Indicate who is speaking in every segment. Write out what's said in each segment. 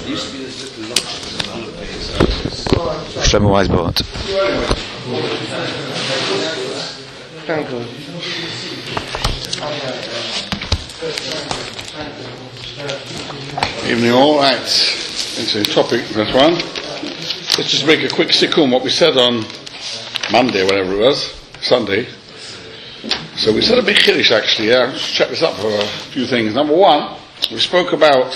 Speaker 1: used to be this little lunch in the holidays.
Speaker 2: Shlomo Weisbord.
Speaker 1: Thank God.
Speaker 3: Evening all, right, into the topic, verse 1. Let's just make a quick sikkum what we said on Monday, whatever it was, Sunday. So we said a big chiddush actually, yeah, let's check this up for a few things. Number one, we spoke about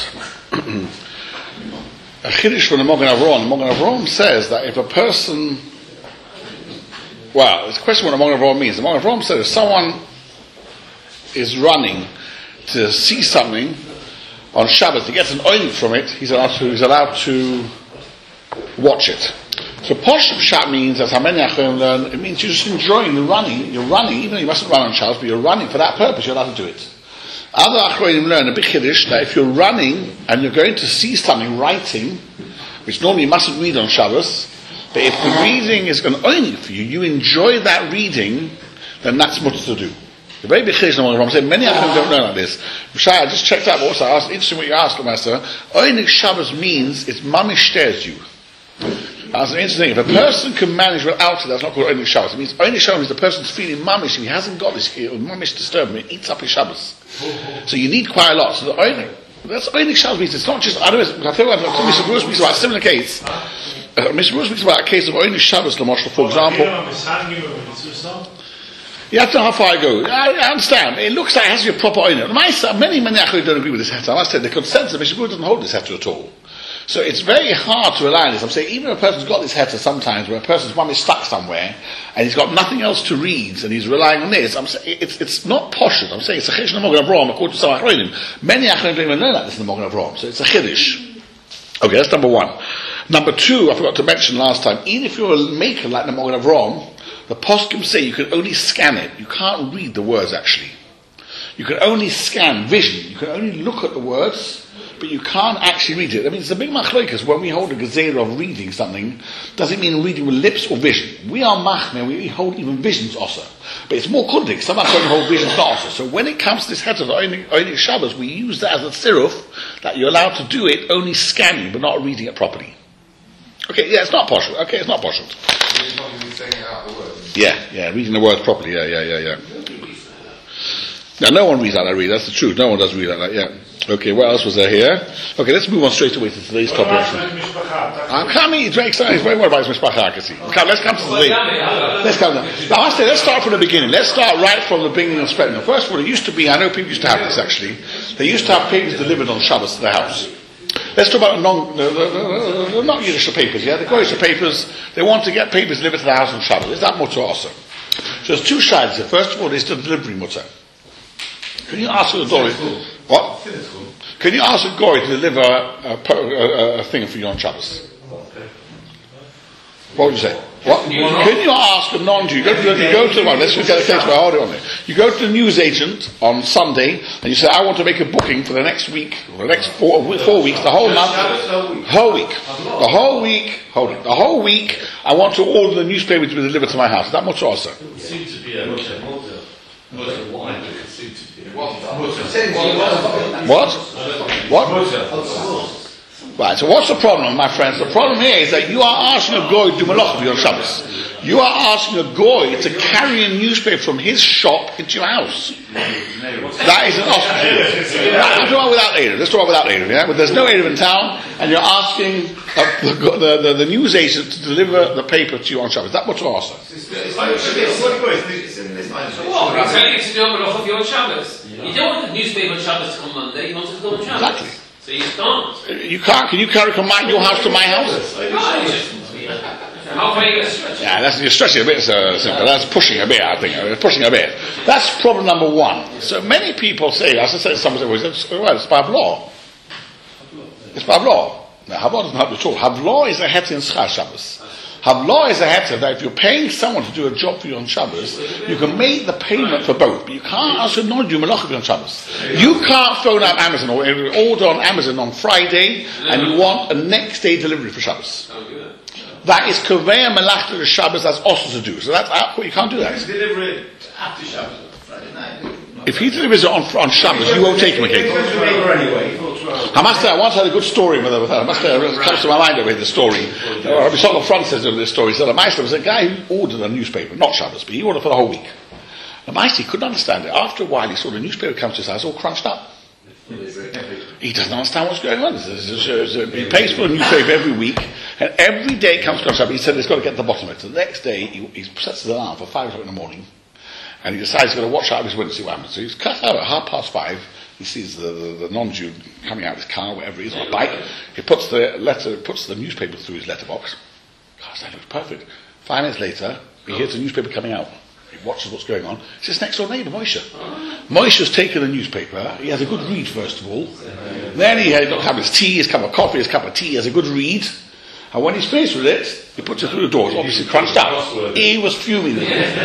Speaker 3: a chiddush from the Mogen Avram. The Mogen Avram says that if a person, well, it's a question what the Mogen Avram means. The Mogen Avram says if someone is running to see something on Shabbat, he gets an oinik from it, he's allowed to watch it. So Posh Pshat means, as many Achronim learn, it means you're just enjoying the running. You're running, even though you mustn't run on Shabbat, but you're running for that purpose, you're allowed to do it. Other Achronim learn a big chiddush that if you're running and you're going to see something writing, which normally you mustn't read on Shabbos, but if the reading is an oinik for you, you enjoy that reading, then that's much to do. The very big chiddush I'm saying many Achronim don't learn like this. Shai, I just checked out what I asked. Interesting what you asked, Master. Oinik Shabbos means it's mamish stares you. That's an interesting thing. If a person can manage without it, that's not called Oinik Shabbos. It means Oinik Shabbos means the person's feeling mamish and he hasn't got this mamish disturbance. It eats up his Shabbos. So you need quite a lot. So the Oinik, that's Oinik Shabbos means. It's not just. I tell you what. Mr. Bruce speaks about a similar case. Mr. Bruce speaks about a case of Oinik Shabbos, for example. You have to know how far I go. I understand. It looks like it has to be a proper oinik. Many Achronim don't agree with this heter. I must say the consensus of Mr. Bruce doesn't hold this heter at all. So it's very hard to rely on this. I'm saying even if a person's got this heter sometimes, where a person's mum is stuck somewhere and he's got nothing else to read and he's relying on this, I'm saying it's not poshut. I'm saying it's a chiddush in the Mogen Avram according to some Achronim. Many Achronim don't even know like this in the Mogen Avram. So it's a chiddush. Okay, that's number one. Number two, I forgot to mention last time. Even if you're a maker like the Mogen Avram, the poskim say you can only scan it. You can't read the words actually. You can only scan vision. You can only look at the words, but you can't actually read it. I mean, it's a big machlokas when we hold a gezerah of reading something. Does it mean reading with lips or vision? We are machmir, we hold even visions also. But it's more kundig. Some are going to hold visions not also. So when it comes to this heter of Oinik Shabbos, we use that as a siruf, that you're allowed to do it only scanning, but not reading it properly. Okay, yeah, it's not posh. Okay, it's not posh. Yeah, reading the words properly. Yeah. Now, no one reads like that. That's the truth. No one does read like that. Yeah. Okay, what else was there here? Okay, let's move on straight away to today's topic. I'm coming. It's very exciting. It's very well about his mishpacha. I can see. Let's come to today. Let's come now. Now, I say let's start from the beginning. Let's start right from the beginning of spreading. First of all, it used to be. I know people used to have this actually. They used to have papers delivered on Shabbos to the house. Let's talk about the not Yiddish papers, yeah? The Goyish papers, they want to get papers delivered to the house on Shabbat. Is that mutter also? So there's two sides here. First of all, there's the delivery mutter. Can you ask the Goy, what? Can you ask a Goy to deliver a thing for you on Shabbos? What would you say? What? Can you ask a non-Jew? You go to the one. Let's look at the case by hold on there. You go to the newsagent on Sunday and you say, I want to make a booking for the next week, or the next 4 weeks, the whole month, the whole week. I want to order the newspaper to be delivered to my house. Is that much also?
Speaker 4: It seems to be a
Speaker 3: What? Right, so what's the problem, my friends? The problem here is that you are asking a goy to do malach on Shabbos. You are asking a goy to carry a newspaper from his shop into your house. That is an obstacle. I'm talking about without Erev. Let's talk about without Erev, yeah? But there's no Erev in town, and you're asking the news agent to deliver the paper to you on Shabbos. Is that what you're asking?
Speaker 4: He's telling you to do a malach of your Shabbos. You don't want the newspaper on Shabbos to come Monday, you want it to go on Shabbos.
Speaker 3: Exactly.
Speaker 4: So you can't.
Speaker 3: You can't. Can you carry from your house to my house?
Speaker 4: How far are you going to stretch?
Speaker 3: Yeah, you're stretching a bit, simple. That's pushing a bit, I think. Pushing a bit. That's problem number one. So many people say, as I said, someone said, well, it's Havlah. It's Havlah. Now, Havlah doesn't help you at all. Havlah is a heter in Schar Shabbos. Havlah is a heter that if you're paying someone to do a job for you on Shabbos, you can make the payment for both, but you can't also not do malachim on Shabbos. You can't phone up Amazon or order on Amazon on Friday and you want a next day delivery for Shabbos. That is Koveya Melachta Shabbos, that's also to do. So that's you can't do that.
Speaker 5: Deliver it after Shabbos, Friday night.
Speaker 3: If he delivers it on Shabbos, you won't take him a cake. I must say, I once had a good story with her. I must say, it comes to my mind over here, the story. Rabbi Shlomo Front says over this story, he said, a Meister was a guy who ordered a newspaper, not Shabbos, but he ordered for the whole week. The Meister couldn't understand it. After a while, he saw the newspaper come to his house all crunched up. He doesn't understand what's going on. He pays for a newspaper every week, and every day it comes crunched up. He said he's got to get to the bottom of it. So the next day, he sets his alarm for 5 o'clock in the morning, and he decides he's going to watch out of his window to see what happens. So he's cut out at 5:30. He sees the non-Jew coming out of his car, whatever it is, on a bike. He puts the newspaper through his letterbox. Gosh, that looks perfect. 5 minutes later, he hears the newspaper coming out. He watches what's going on. It's his next door neighbour, Moshe. Moshe's taken the newspaper. He has a good read, first of all. Then he has his tea, his cup of coffee, his cup of tea. He has a good read. And when he's finished with it, he puts it through the door. It's obviously crunched up. He was fuming.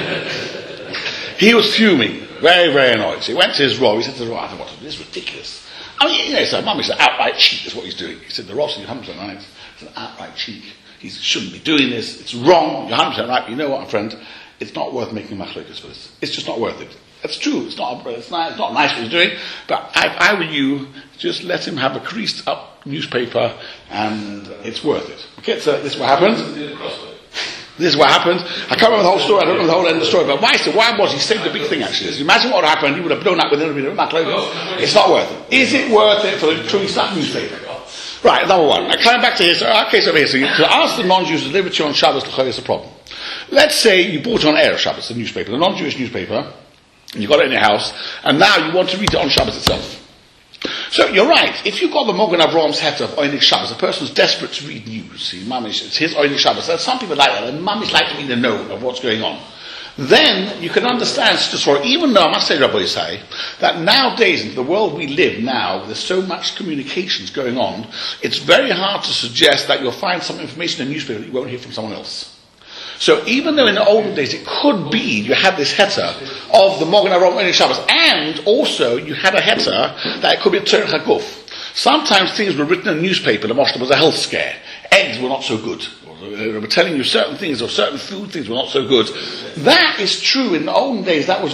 Speaker 3: He was fuming. Very, very annoyed. So he went to his Rav. He said to the Rav, this is ridiculous. I mean, so Mum is an outright cheat, is what he's doing. He said, the Rav said, you're 100% right. It's an outright cheat. He shouldn't be doing this. It's wrong. You're 100% right. But you know what, my friend? It's not worth making machlokas for this. It's just not worth it. It's true. It's not nice what he's doing. But if I were you, just let him have a creased up newspaper, and it's worth it. Okay, so this is what happened. This is what happened. I can't remember the whole story. I don't remember the whole end of the story. But why was he saved the big thing actually? So imagine what happened. He would have blown up with a machlokas. It's not worth it. Is it worth it for the creased up newspaper? Right, number one. Now coming back to our case over here. So to ask the non-Jews to deliver to you on Shabbos is a problem. Let's say you bought it on Erev Shabbos, the newspaper, the non-Jewish newspaper, and you got it in your house, and now you want to read it on Shabbos itself. So you're right. If you've got the Mogen Avram's heter of Oinik Shabbos, the person's desperate to read news. It's his Oinik Shabbos. There's some people like that. And mummies like to be in the know of what's going on. Then you can understand, even though I must say, Rabbi Yisai, that nowadays in the world we live now, there's so much communications going on, it's very hard to suggest that you'll find some information in a newspaper that you won't hear from someone else. So even though in the olden days it could be you had this heter of the Mogen Avram Oinik Shabbos, and also you had a heter that it could be a Tzorech HaGuf. Sometimes things were written in a newspaper, the Moshe was a health scare. Eggs were not so good. They were telling you certain things, or certain food things were not so good. That is true in the olden days. That's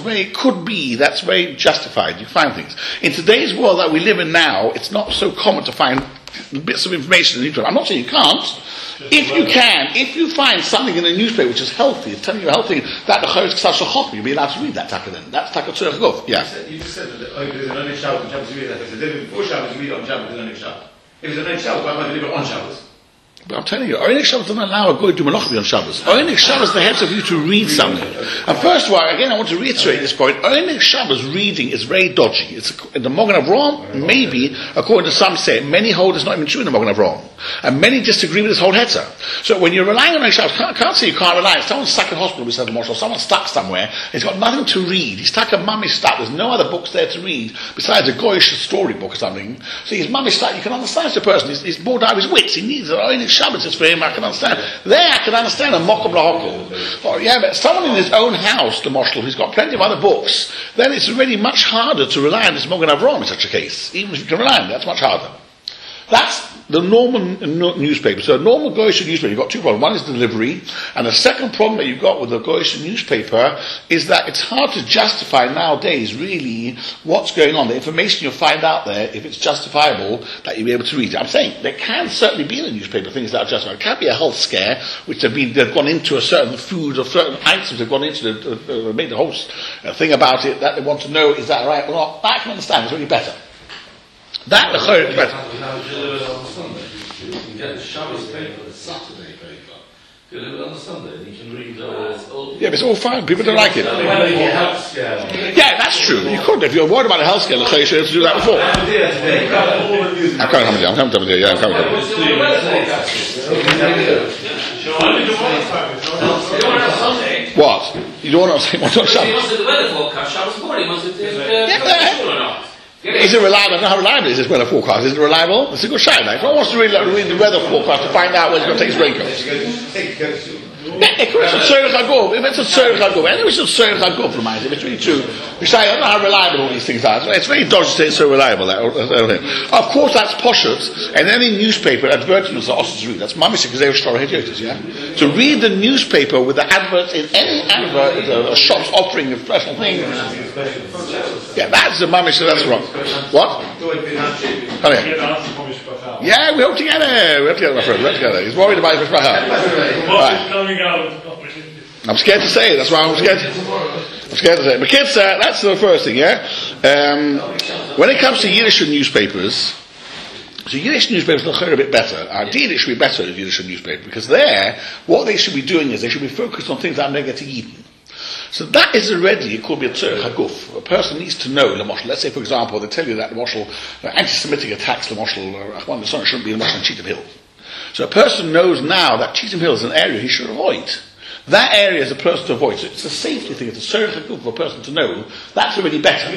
Speaker 3: very justified. You find things. In today's world that we live in now, it's not so common to find bits of information in the newspaper. I'm not saying you can't. If you find something in a newspaper which is healthy, it's telling you a healthy thing, that the Chodesh Ksar Shachot, you'll be allowed to read that taka then. That's taka Tzorech HaGuf. Yeah.
Speaker 5: You just said that there's an Oinik Shabbos on Shabbos, you read that. If it's before Shabbos, you read it on Shabbos, there's an Oinik Shabbos. If it's an Oinik Shabbos, why am I deliver on Shabbos?
Speaker 3: But I'm telling you, Oinik Shabbos doesn't allow a goy to malacha on Shabbos. Oinik Shabbos is the head of you to read something. And first of all, again, I want to reiterate this point. Oinik Shabbos reading is very dodgy. It's in the Mogen Avram, maybe, according to some say, many hold it's not even true in the Mogen Avram. And many disagree with this whole heter. So when you're relying on Oinik Shabbos, can't say you can't rely. If someone's stuck in hospital, we said to Moshe, someone's stuck somewhere, he's got nothing to read. He's stuck, a mummy's stuck, there's no other books there to read, besides a goyish storybook or something. So his mummy's stuck, you can understand the person, he's bored out of his wits, he needs an Oinik Shabbos, it's for him, I can understand. There I can understand a mokum lahokol. Oh, yeah, but someone in his own house, the Moshel, who's got plenty of other books, then it's really much harder to rely on this Mogen Avram in such a case. Even if you can rely on it, that's much harder. That's the normal newspaper. So a normal Goyish newspaper, you've got two problems. One is delivery, and the second problem that you've got with the Goyish newspaper is that it's hard to justify nowadays really what's going on. The information you'll find out there, if it's justifiable, that you'll be able to read it. I'm saying there can certainly be in the newspaper things that are justified. It can't be a health scare, which they've gone into a certain food or certain items they've gone into, made the whole thing about it, that they want to know, is that right or not? That I can understand, it's really better. That the Chodesh better.
Speaker 6: You can get the Shabbos paper, the Saturday paper. You deliver it on the Sunday, and you can read
Speaker 3: yeah, but it's all fine. People don't like it. Yeah, that's true. You could, if you're worried about a health scare, the Chodesh should do that before. I'm coming down. Yeah, I'm coming down. What? You don't want to say what's on Shabbos?
Speaker 4: He wants the weather forecast. Shabbos morning. He wants it or not.
Speaker 3: Is it reliable? I don't know how reliable is this weather forecast. Is it reliable? It's a good shout. If one wants to read the weather forecast to find out when he's going to take his raincoat. If it's a tzorech haguf, anyway, it's a tzorech haguf for mine. If it's really true, we say I don't know how reliable all these things are. It's very dodgy to say it's so reliable. Of course, that's poshut, and any newspaper advertisements are also to read. That's mamish because they were shtar hediotis. Yeah, to read the newspaper with the adverts in any advert, shops offering a special thing. Yeah, that's the mamish. That's wrong. What? Oh, yeah. Yeah, we hope to get it. We hope to get it, my friend. We hope to get it. He's worried about his mishpacha. Right. I'm scared to say it. That's why I'm scared. I'm scared to say it. But kids, that's the first thing. Yeah. When it comes to Yiddish newspapers, so Yiddish newspapers are a bit better. Ideally, it should be better than Yiddish newspaper because there, what they should be doing is they should be focused on things that are negative to Yidden. So that is already, it could be a tzorech haguf. A person needs to know, let's say for example, they tell you that anti-Semitic attacks, Achwan L'Son shouldn't be in Cheetham Hill. So a person knows now that Cheetham Hill is an area he should avoid. That area is a person to avoid. So it's a safety thing, it's a tzorech haguf for a person to know. That's already better.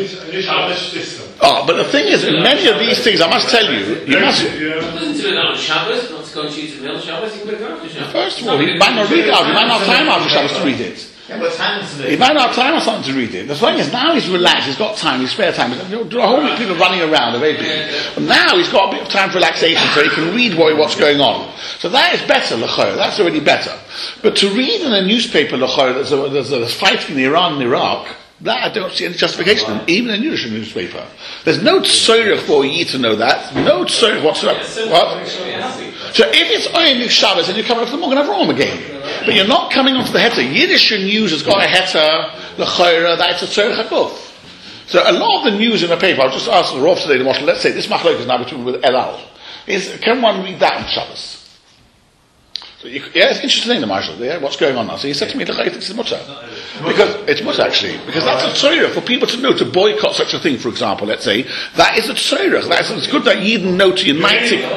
Speaker 3: Oh, but the thing is, in many of these things, I must tell you, you must...
Speaker 4: Doesn't do it on Shabbos, not to go and Cheetham Hill Shabbos, you can put it after Shabbos.
Speaker 3: First of all, he might not read it out, he might not have time after Shabbos to read it. He might not have time or something to read it. The thing is, now he's relaxed, he's got time, he's spare time. There are a whole lot of people running around, they're very busy. But now he's got a bit of time for relaxation so he can read what's going on. So that is better, l'chor, that's already better. But to read in a newspaper, l'chor, there's a fight in Iran and Iraq, that I don't see any justification in, even in a Yiddish newspaper. There's no tzorech for you to know that, no tzorech whatsoever. What? So if it's Oynik Shabbos and you come up to the Morgan Avraham again, but you're not coming onto the heter. Yiddish news has got a heter, l'chayra, that's a tzorech haguf. So a lot of the news in the paper, I'll just ask the Rav today, the Moshe, let's say this machlok is now between with Elal. Can one read that on Shabbos? So it's interesting thing, the Marshal, yeah, what's going on now. So he said to me, it's mutter. Because, it's mutter actually. Because that's a tzorech for people to know, to boycott such a thing, for example, let's say. That is a tzorech. It's good that Yidden know to unite it.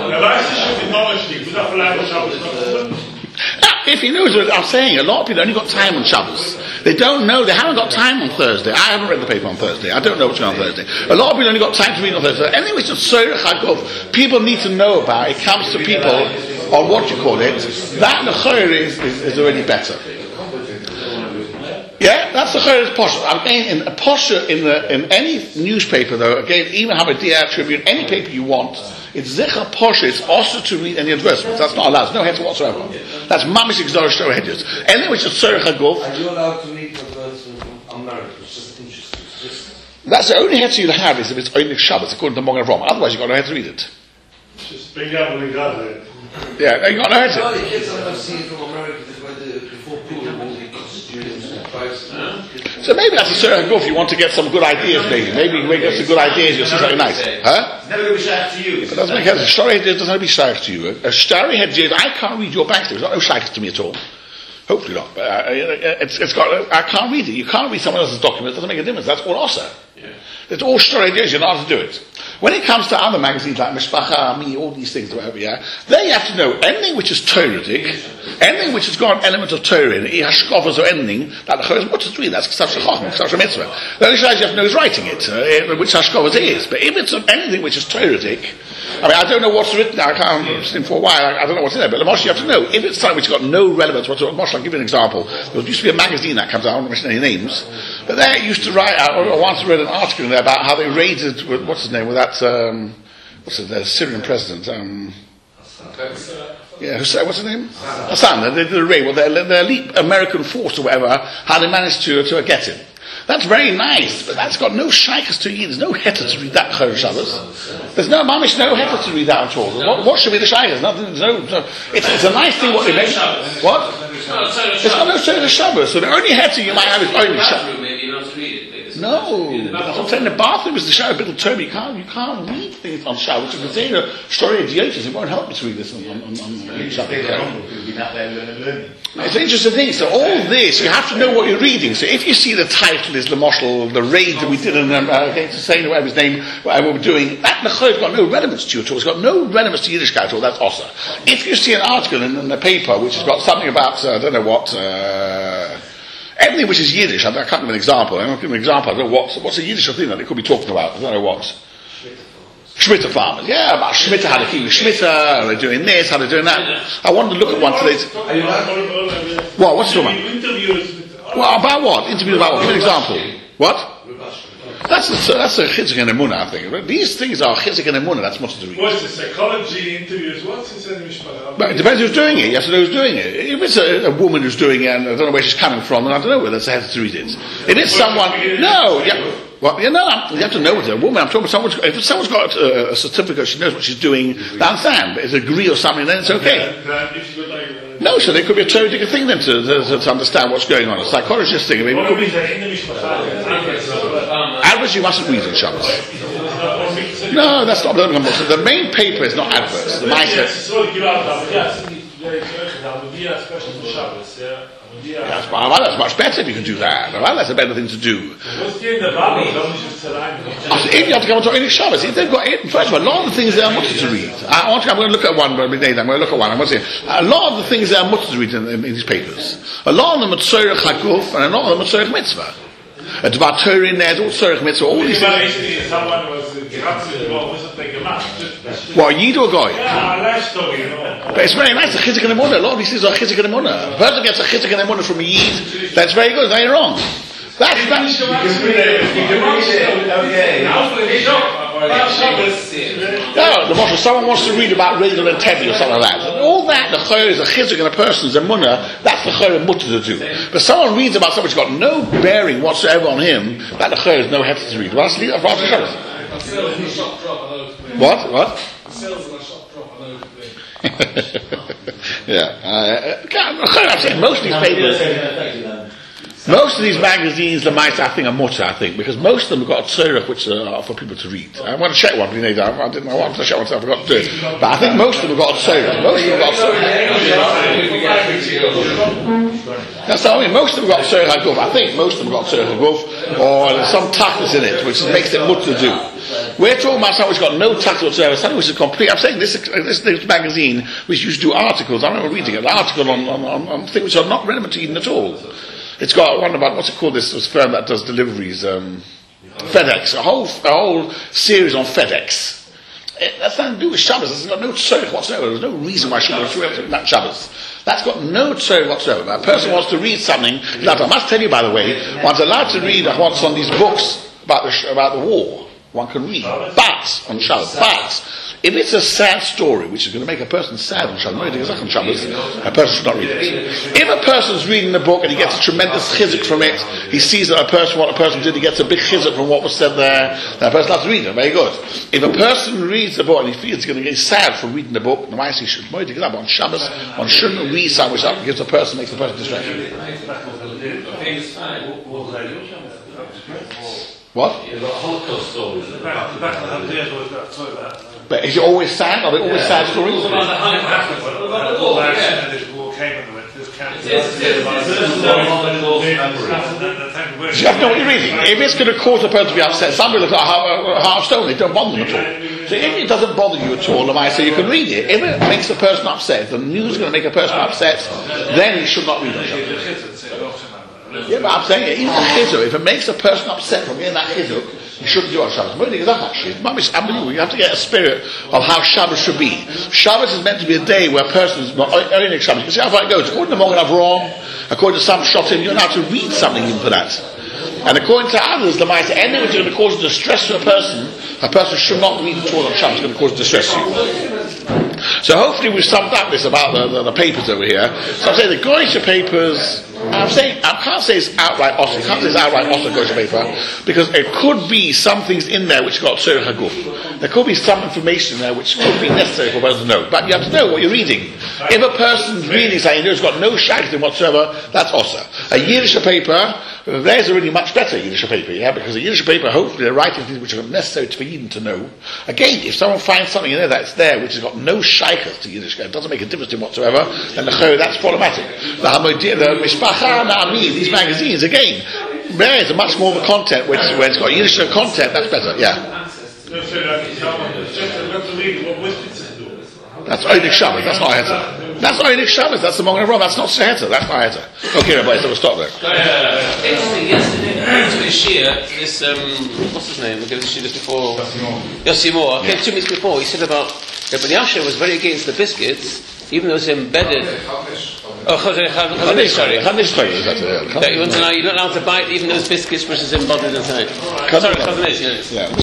Speaker 3: If he knows what I'm saying, a lot of people only got time on Shabbos. They don't know, they haven't got time on Thursday. I haven't read the paper on Thursday. I don't know what's going on Thursday. A lot of people only got time to read on Thursday. Anything which is tzorech haguf, people need to know about. It comes to people on what you call it. That l'chor is already better. Yeah, that's the chayr posher. Again, in a posher in any newspaper though, again, even Hamadiyah, Tribune, any paper you want, it's zecha posher. It's also to read any advertisements. That's not allowed. There's no heter whatsoever. That's mamish exdorish to hedges. Anything which is tzorech haguf.
Speaker 1: Are you allowed to read advertisements from America? It's just interesting.
Speaker 3: That's the only heter you'll have is if it's Oynik Shabbos according to Morgan Avraham. Otherwise, you've got no heter to read it.
Speaker 5: Just bring up what we got there.
Speaker 3: Yeah, you got no heter.
Speaker 1: Well, the kids sometimes see it from America before Purim, all the costumes and prices.
Speaker 3: So maybe that's a certain go if you want to get some good ideas, maybe. Maybe you get some good ideas, you'll see something nice. Huh?
Speaker 5: It's never going to be shaykh to you.
Speaker 3: It doesn't make sense. A shari head doesn't have to be shaykh to you. A shari head, I can't read your backstory. It's not no shaykh to me at all. Hopefully not. But it's got. I can't read it. You can't read someone else's document. It doesn't make a difference. That's all also. Yeah. It's all shari ideas. You're not allowed to do it. When it comes to other magazines like Mishpacha, Me, all these things, whatever, yeah, there you have to know anything which is Torahic, anything which has got an element of Torah in it, Hashkovas or anything, that the Chayos Mutter to read, that's Ksav Shechachim, Ksav Shemitzvah. The only thing you have to know is writing it, which Hashkovas it is. But if it's anything which is Torahic, I mean, I don't know what's written there, I can't sing for a while, I don't know what's in there, but Moshe, you have to know, if it's something which has got no relevance whatsoever, Moshe, I'll give you an example. There used to be a magazine that comes out, I won't mention any names, but there it used to write, I once read an article in there about how they raided, what's his name, with that, the Syrian president, what's his name? Hassan. They did a raid. Well, the elite American force or whatever, how they managed to get him. That's very nice, but that's got no shaykhs to read. There's no heter to read that Chayr Shabbos. There's no mamish, no heter to read that at all. What should be the shaykhs? Nothing. It's a nice thing what they make. What? It's got no Chayr Shabbos. So the only heter you might have is only Shabbos. No, that's what I'm saying. The bathroom is the shower, a bit of term. You can't read things on Shabbos. You can say the story of idiotas. It won't help you to read this on Shabbos. It's an interesting thing. So all this, you have to know what you're reading. So if you see the title is the Moshel, the raid that we did in against Hussein, whatever his name, whatever we're doing, that Necho's got no relevance to you at all. It's got no relevance to Yiddishkeit at all. That's Osa. If you see an article in the paper which has got something about I don't know what. Everything which is Yiddish, I can't give an example. I don't know what, what's a Yiddish thing that it could be talking about? I don't know what. Shmita farmers, yeah, about Shmita, how to keep Shmita, how they're doing this, how they're doing that. I wanted to look at one today. What? What's the one? Well, about what? Interviews about what? Give me an example. What? That's a chizik and emunah, I think. These things are chizik and emunah. That's much to read.
Speaker 7: What's the psychology interviews? What's this in Mishpah?
Speaker 3: But it depends who's doing it. You have to know who's doing it. If it's a woman who's doing it and I don't know where she's coming from, then I don't know whether it's a to read it. If it's someone, no, yeah. Well, you have to know it's a woman. I'm talking about if someone's got a certificate, she knows what she's doing. I understand. But it's a degree or something, then it's okay. No, so there could be a totally different thing then to understand what's going on. A psychologist thing. I mean, it could be. Adverts you mustn't read on Shabbos. No, that's not. The main paper is not adverts. The that's much better if you can do that. That's a better thing to do. If you have to come to any Shabbos, if they've got it, first of all, a lot of the things there are mutter to read. I'm going to look at one. I'm going to look at one. I'm going to say a lot of the things there are mutter to read in these papers. A lot of them are tzorech haguf, and a lot of them are tzorech mitzvah. A dvar Torah in there, all tzorech mitzvah, all these things.
Speaker 7: Someone was
Speaker 3: What, Yid or Goy?
Speaker 7: Yeah,
Speaker 3: but it's very nice, a chizik and emunah. A lot of these things are chizik and emunah. A person gets a chizik and emunah from a Yid, that's very good, very wrong. That's
Speaker 5: You can read it, okay.
Speaker 3: No, the Moshe, someone wants to read about Rachel and Tevi or something like that. All that, the chayr is a chizik and a person's emunah, that's the chayr and mutter to do. But someone reads about something that's got no bearing whatsoever on him, that the chayr is no hefty to read. Well, that's What? Yeah. I'm saying most of these papers, most of these magazines, the mice, I think, are mutter, I think, because most of them have got a tzorech which are for people to read. I want to check one, I didn't know what to check myself, I forgot to do it. But I think most of them have got a tzorech. Most of them have got a tzorech. That's what I mean. Most of them have got a tzorech haguf. I think most of them have got a tzorech haguf, or there's some tachlis in it, which makes it mutter to do. We're talking about something which has got no tachlis whatsoever, something which is complete. I'm saying this magazine, which used to do articles, I remember reading an article on things which are not relevant to Eden at all. It's got one about, what's it called, this firm that does deliveries, FedEx, a whole series on FedEx. That's nothing to do with Shabbos. It's got no tzorech whatsoever. There's no reason why Shabbos should have that Shabbos. That's got no tzorech whatsoever. A person wants to read something. Now, I must tell you, by the way, one's allowed to read once on these books about the war. One can read, but on Shabbos. But if it's a sad story, which is going to make a person sad on Shabbos, a person should not read it. If a person's reading the book and he gets a tremendous chizik from it, he sees that what a person did, he gets a big chizik from what was said there, then a person has to read it. Very good. If a person reads the book and he feels he's going to get sad from reading the book, the mice he should on Shabbos, one shouldn't read something which makes the person distracted. What? But is it always sad? Are they always sad stories? You have to know what you're reading. If it's going to cause a person to be upset, some people look at half stone, they don't bother them at all. So if it doesn't bother you at all, I say you can read it. If it makes a person upset, if the news is going to make a person upset, then you should not read it. Yeah, but I'm saying, even the chizuk, if it makes a person upset from hearing that chizuk, you shouldn't do it on Shabbos. It's unbelievable. You have to get a spirit of how Shabbos should be. Shabbos is meant to be a day where a person is not only Shabbos. You can see how far it goes. According to Morgan Avrom, according to some Shotim, you're allowed to read something even for that. And according to others, the mice, anything which is going to cause distress to a person should not read at all on Shabbos. It's going to cause distress to you. So hopefully we've summed up this about the papers over here. So I'm saying the Goyish papers, I can't say it's outright Osir. You can't say it's outright Osir Goyish paper, because there could be some things in there which got tzorech haguf. There could be some information there which could be necessary for a person to know. But you have to know what you're reading. If a person's reading something who's got no shaykhs whatsoever, that's Osir. A Yiddish paper, there's already much better Yiddish paper, because a Yiddish paper, hopefully they're writing things which are necessary for Yidden to know. Again, if someone finds something in there that's there which has got no shaykhs to Yiddish, it doesn't make a difference to him whatsoever, then that's problematic. The Mishpacha, Na'ami, these magazines, again, there is a much more of a content, where it's got Yiddish content, that's better, yeah. That's Onik Shabbos, that's not a answer. That's not Einik Shabbos, that's the Mogen Avraham, that's not Seheta, that's not Heta. Okay, Rabbi, so we'll stop there.
Speaker 4: Interesting, yesterday, I went to a Shia, this, what's his name? I gave a Shia just before. Yossi Moore. I came 2 weeks before, he said about, Rabbi Yasha was very against the biscuits, even though it's embedded. Sorry. That you want to know, you're not allowed to bite even those biscuits which is embodied inside. Sorry, Chazanish, yes.
Speaker 3: Yeah.